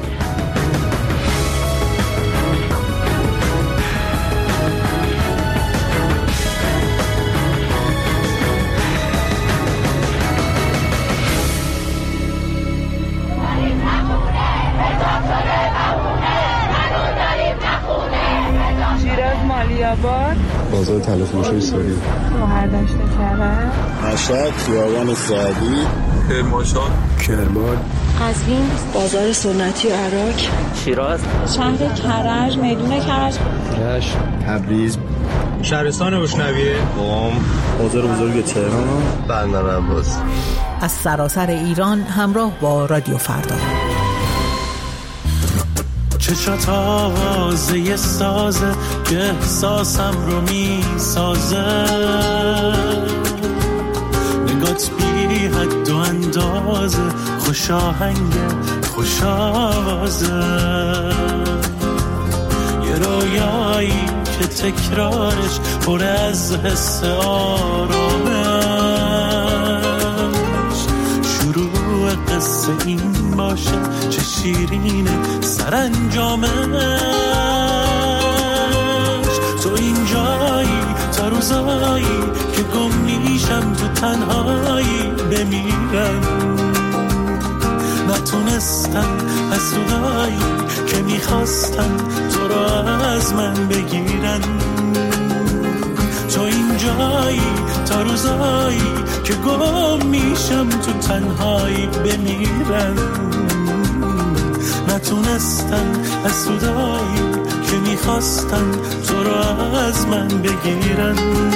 بازار تلفروشی سوری مهردشت کرد مشهد خیابان سعدی کرمانشاه کرمان قزوین بازار سنتی و عراق شیراز شهر کرج میدون کرج رشت تبریز شهرستان بوشنویه قم بازار بزرگ تهران بندر عباس. از سراسر ایران همراه با رادیو فردا. چشات آوازه سازه که احساسم رو می سازه، نگات بی حد و اندازه، خوش آهنگه خوش آوازه، یه رویایی که تکرارش پر از حس آرامش، شروع قصه این باشه چه شیرینه سرانجامش. تو اینجایی تا روزایی که گم میشم تو تنهایی بمیرم، نتونستن حسودایی که میخواستن تو را از من بگیرن. تو اینجایی تا روزایی که گم میشم تو تنهایی بمیرم، نتونستن حسودایی که میخواستن تو را از من بگیرن.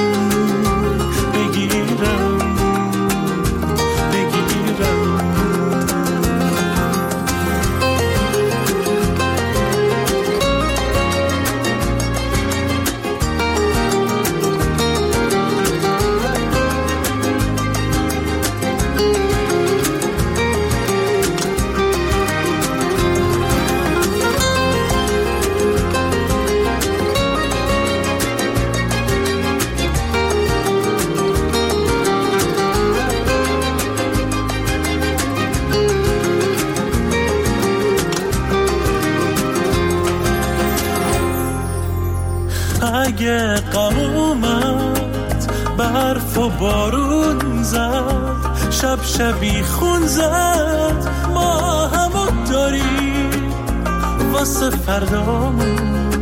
اگه غم اومد برف و بارون زد، شب شبی خون زد، ما همو داریم واسه فردامون،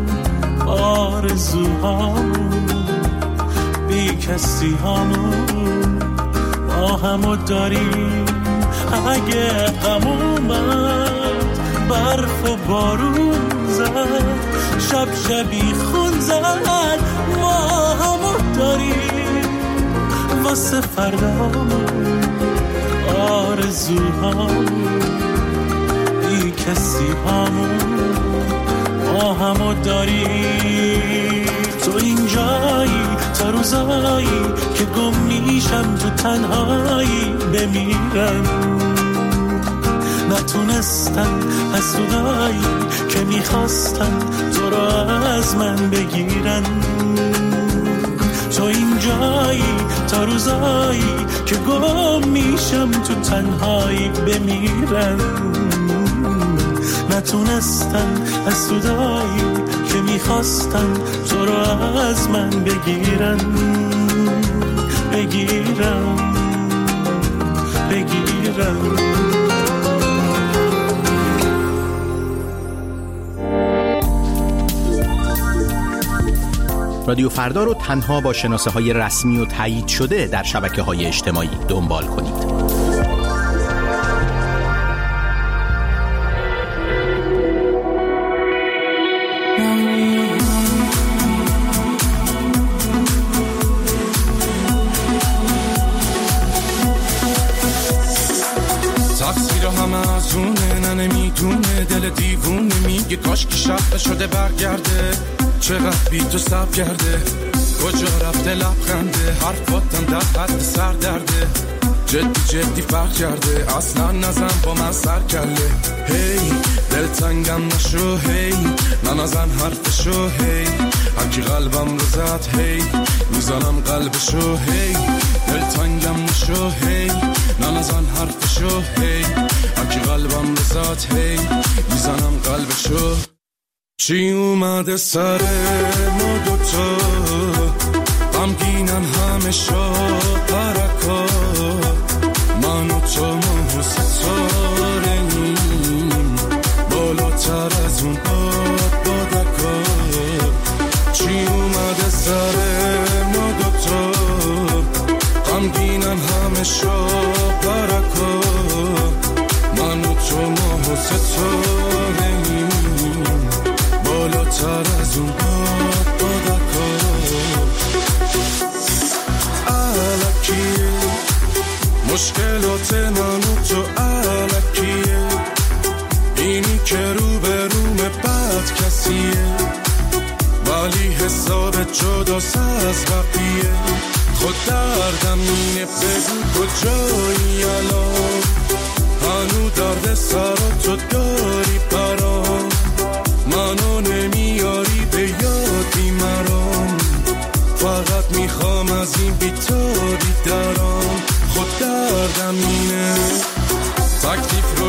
آرزوهامون، بی کسی هامون، ما همو داریم. اگه غم اومد برف و بارون زد، شب شبی خون زد، ما همو داریم واسه فردامون، آرزوهامون، بی کسی هامون، ما همو داریم. تو اینجایی تا روزایی که گم میشم تو تنهایی بمیرم، نتونستن حسودایی که میخواستن تو را از من بگیرن. تو اینجایی تا روزایی که گم میشم تو تنهایی بمیرم، نتونستن حسودایی که میخواستن تو را از من بگیرن. بگیرم رادیو فردا رو تنها با شناسه‌های رسمی و تایید شده در شبکه‌های اجتماعی دنبال کنید. تقصیر همه از اونه، نمیدونه دل دیوونه، میگه کاش که شب شده برگرده، چقدر بی تو سب کرده، کجا رفته لبخنده، حرفاتم در حد سر درده، جدی فرق کرده، اصلا نزن با من سر کله. هی دل تنگم نشو، هی نزن حرفشو، هی هرکی قلبم رو زد، هی میزنم قلبشو، هی دل تنگم نشو، هی نزن حرفشو، هی هرکی قلبم رو زد، هی میزنم قلبشو. چی اومده سر ما دوتا، غمگینن همه شب حرکا، من و تو ما ستاره‌ایم بالاتر از اون بادکا. چی اومده سر ما دوتا، غمگینن همه شب حرکا، من و تو ما ستاره‌ایم بالاتر از اون بادکا. الکیه مشکلات من و تو، الکیه اینی که رو به روم بد کسیه، ولی حساب جداست از بقیه. خود دردم اینه بگو کجایی الان، هنو درد سر تو داری برام، منو نمیاری به یادی مرام، فقط میخوام از این بیتاری درام. خود دردم اینه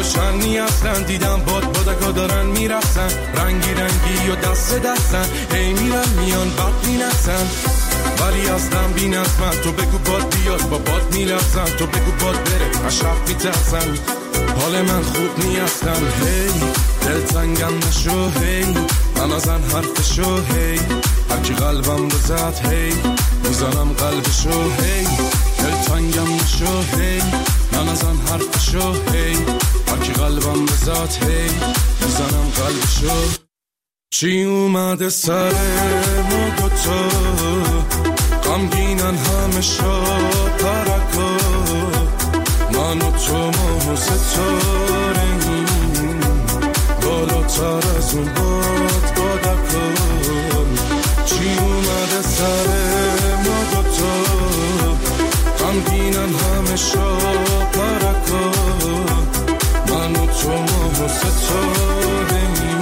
روشنی اصلا دیدم بادکا دارن میرقصن رنگی رنگی و دست دستن هی میرن میان بد مینقصن ولی اصلا بین از من تو بگو باد بیاد با باد میرقصن تو بگو باد بره اشرف میترسن حال من خوب نیستن هی دلتنگم نشو هی من ازن حرفشو هی هرکی قلبم بزد هی میزنم قلبشو هی دلتنگم نشو هی من ازن حرفشو هی هرکی قلبم بزد هی میزنم قلبشو چی اومده سر ما دوتا غمگینن همه شا پرکا من و تو ما ستاره‌ایم بالاتر از اون بادکا چی اومده سر ما دوتا غمگینن همه شا پرکا من و تو ما ستاره‌ایم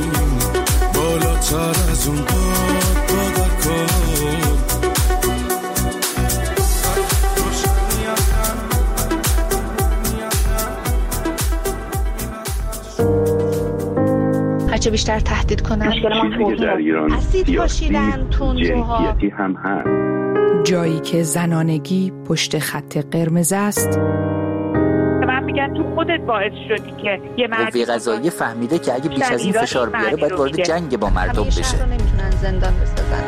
بالاتر از اون بادکا هرچه بیشتر تهدید کنن در ایران اسید پاشیدن تندروها هم هست. جایی که زنانگی پشت خط قرمز است. من میگن تو خودت باعث شدی که یه قوه قضاییه فهمیده که اگه بیش از این فشار بیاره باید وارد جنگ با مردم بشه. رو نمیتونن زندان بسازن.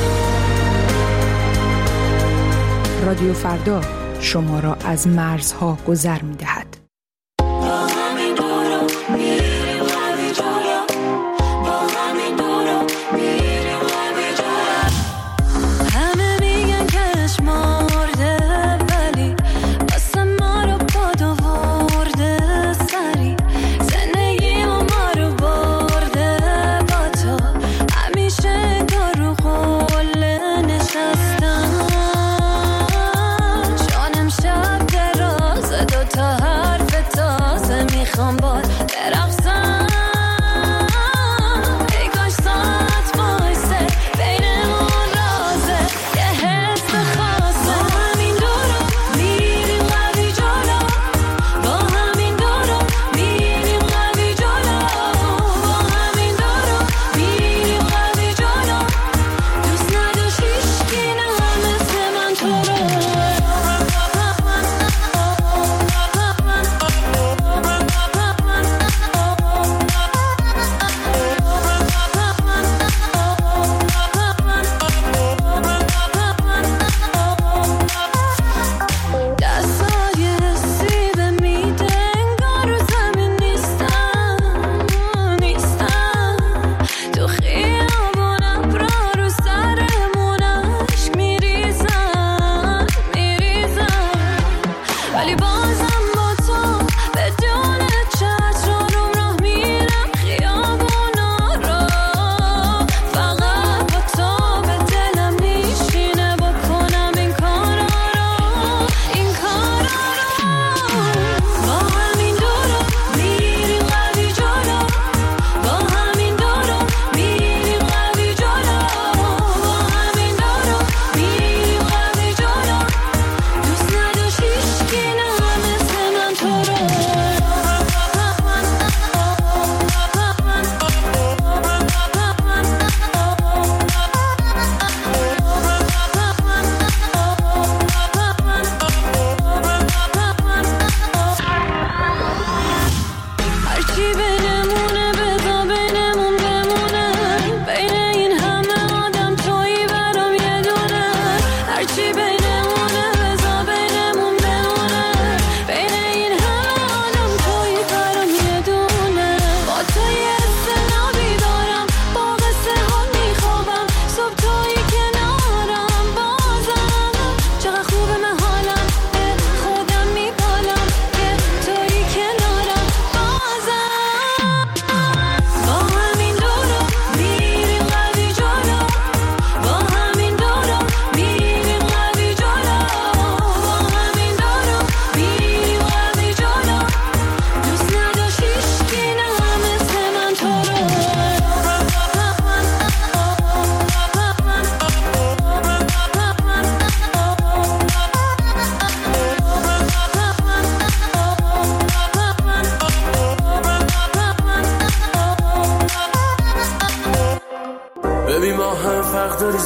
رادیو فردا شما را از مرزها گذر می‌دهد. تا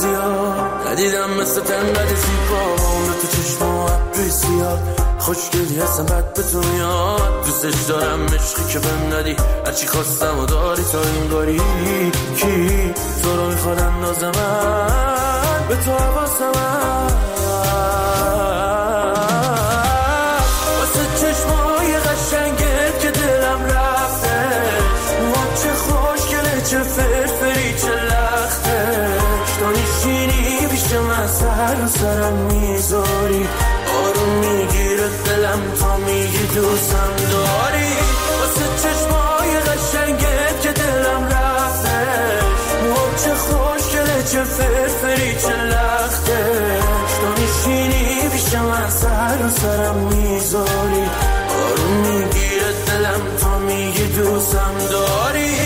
زیاد ندیدم مثل تنقد زیبا عمر تو چشم و عبری زیاد خوشگلی هستم بد به تو میاد دوستش دارم عشقی که بهم ندی هرچی خواستم و داری تا این قاری کی تو رو میخواد اندازه من به تو حواسم واسه چشمای قشنگت که دلم رفته چه خوشگله چه فرفری چه لختش تو نشینی پیش من سر و سرم میذاری آروم میگیره دلم تا میگی دوستم داری واسه چشمای قشنگت که دلم رفته چه خوشگله چه فرفری چه لختش تو نشینی پیش من سر و سرم میذاری آروم میگیره دلم تا میگی دوستم داری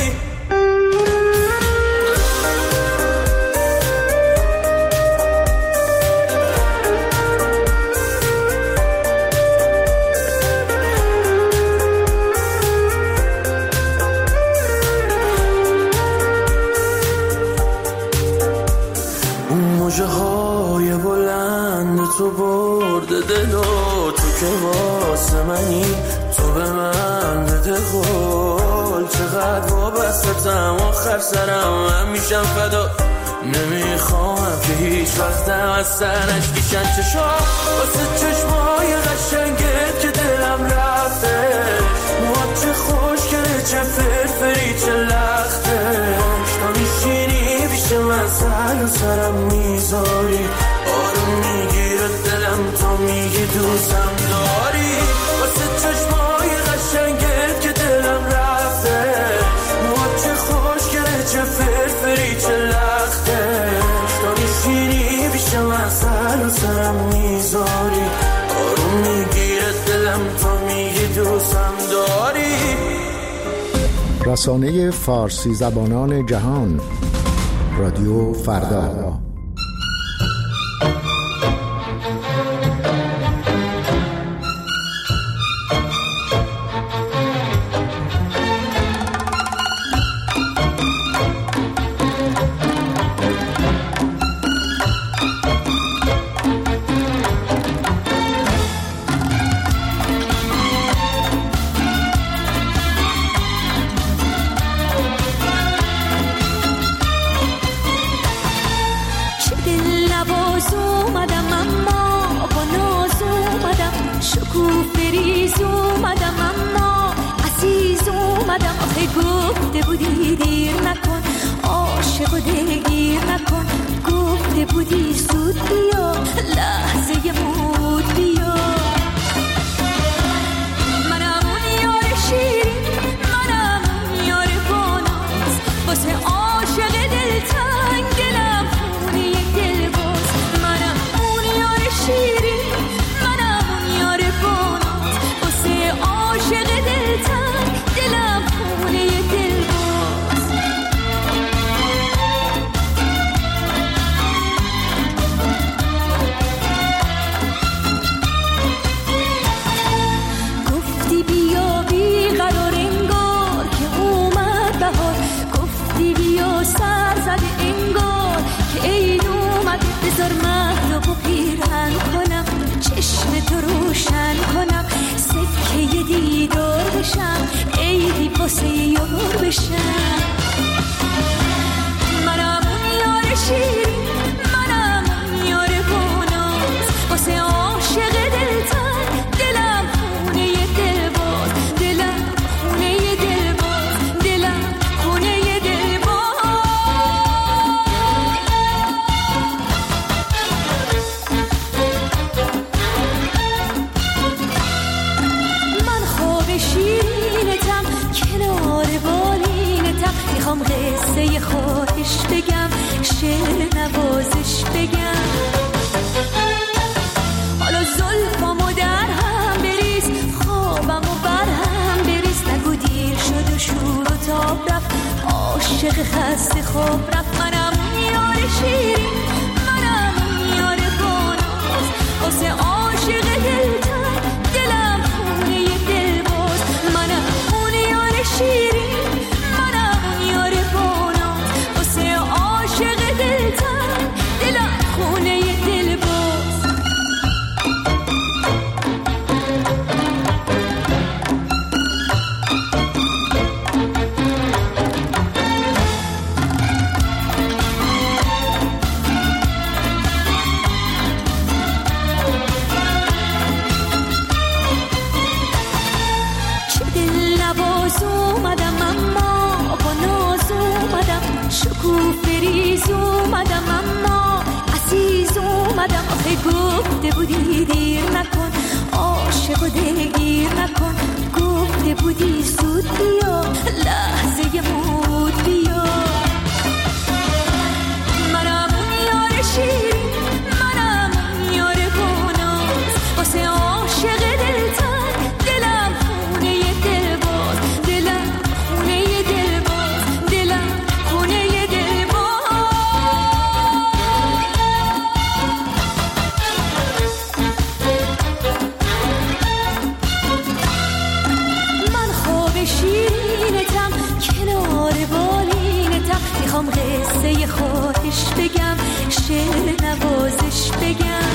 موجه های بلند تو برده دلو تو که واسه منی تو به من بده قول چقدر وابستم آخر سرم من میشم فدا نمیخوام که هیچ وقتم از سرش کشن چشا واسه چشمای قشنگت که دلم رفته چه خوشگله چه فرفری چه لختش تو میشینی پیش من سر و سرم میذاری آروم میگیره دلم تا میگی دوستم داری واسه چشمای قشنگت که دلم رفته چه خوشگله چه فرفری چه لختش تو میشینی پیش من سر و سرم میذاری آروم میگیره دلم تا میگی دوستم داری رسانه فارسی زبانان جهان رادیو فردا. گفته بودی دیر نکن، عاشق و دلگیر نکن، گفته بودی زود بیا، لحظه مود بیا. منم اون یار شیرین، منم اون یار بوناز، واسه عاشق دلتن دلم خونه دل باز، دلم خونه دل باز، دلم خونه دل باز. من خواب شیرینتم کنار بالینتم، میخوام قصه خواهش بگم، شعر نوازش بگم.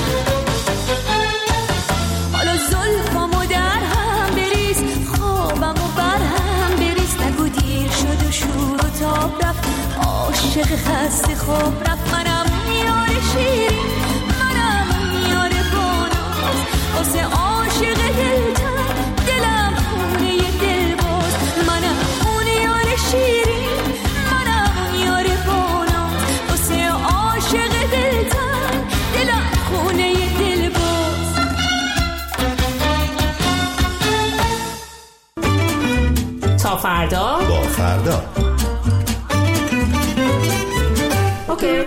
حالا زلفامو در هم بریز، خوابمو بر هم بریز، نگو دیر شد و شور و تاب رفت، عاشق خسته خواب رفت. منم یار شیرین، منم یار باناز، واسه عاشق دلتن دلم خونه دل باز. منم اون یار شیرین، منم یار باناز، واسه عاشق دلتن دلم خونه دل باز. تا فردا با فردا. اوکی.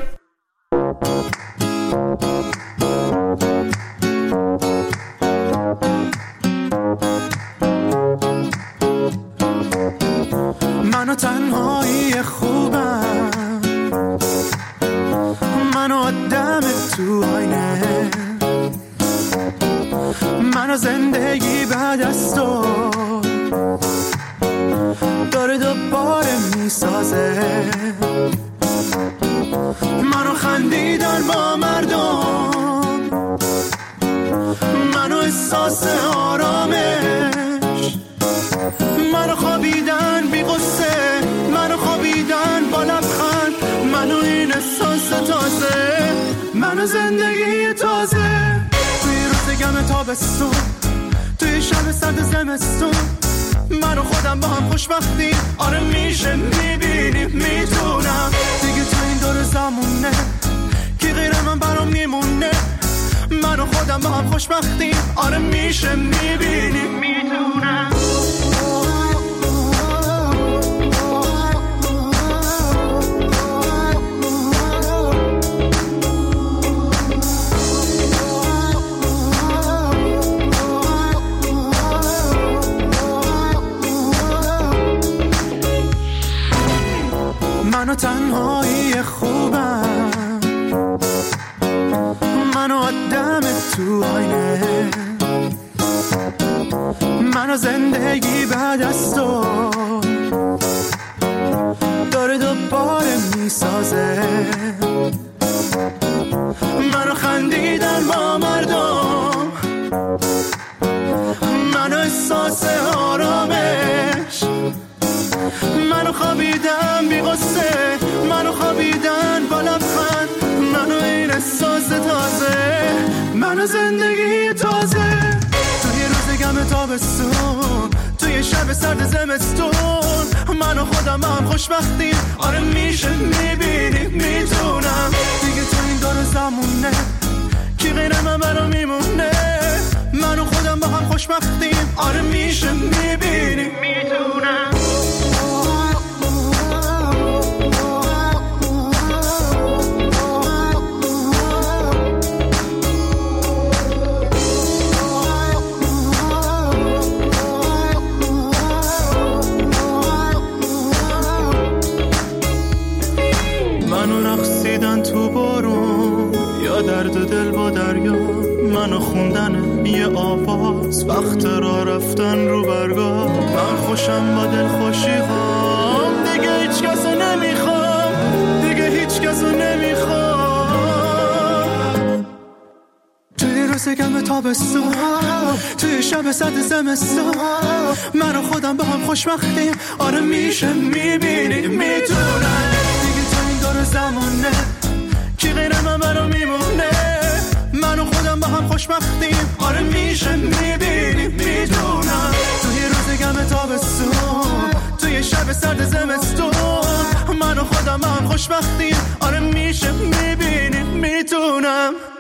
منو تنهایی خوبم، منو آدم تو آینه، منو زندگی بعد از تو داره دوباره میسازه. منو خندیدن با مردم، منو احساس آرامش، منو خوابیدن بی غصه، منو خوابیدن با لبخند، منو این احساس تازه، منو زندگی تازه. توی روز گم تابستون، توی شب سرد زمستون، من و خودم با هم خوشبختی، آره میشه میبینی میتونم دیگه تو این دور زمونه کی غیر من برام میمونه. من و خودم با هم خوشبختی، آره میشه میبینی میتونم. منو تنهایی خوبم، منو آدم تو آینه، منو زندگی بعد از تو داره دوباره میسازه. منو خندیدن با مردم، منو احساس آرامش، منو خوابیدم بی غصه، منو خوابیدن با لبخند، منو این احساس تازه، منو زندگی تازه. توی روز گم تابستون، توی شب سرد زمستون، من و خودم هم خوشبختیم، آره میشه میبینی میتونم دیگه تو این دور زمونه کی غیر من برام میمونه. من و خودم با هم خوشبختیم، آره میشه میبینی میتونم. تو بارون یا درد دل با دریا، منو خوندن یه آواز، وقت را رفتن رو برگاه. من خوشم با دل خوشی هام، دیگه هیچ کسو نمیخوام، دیگه هیچ کسو نمیخوام. توی روز گم تابستون، توی شب سرد زمستون، من و خودم با هم خوشبختیم، آره میشه میبینی میتونم دیگه تو این دور زمونه کی غیر من برام میمونه. من و خودم با هم خوشبختیم، آره میشه میبینی میدونم. توی روز گم تابستون، توی شب سرد زمستون، من و خودم با هم خوشبختیم، آره میشه میبینی میدونم.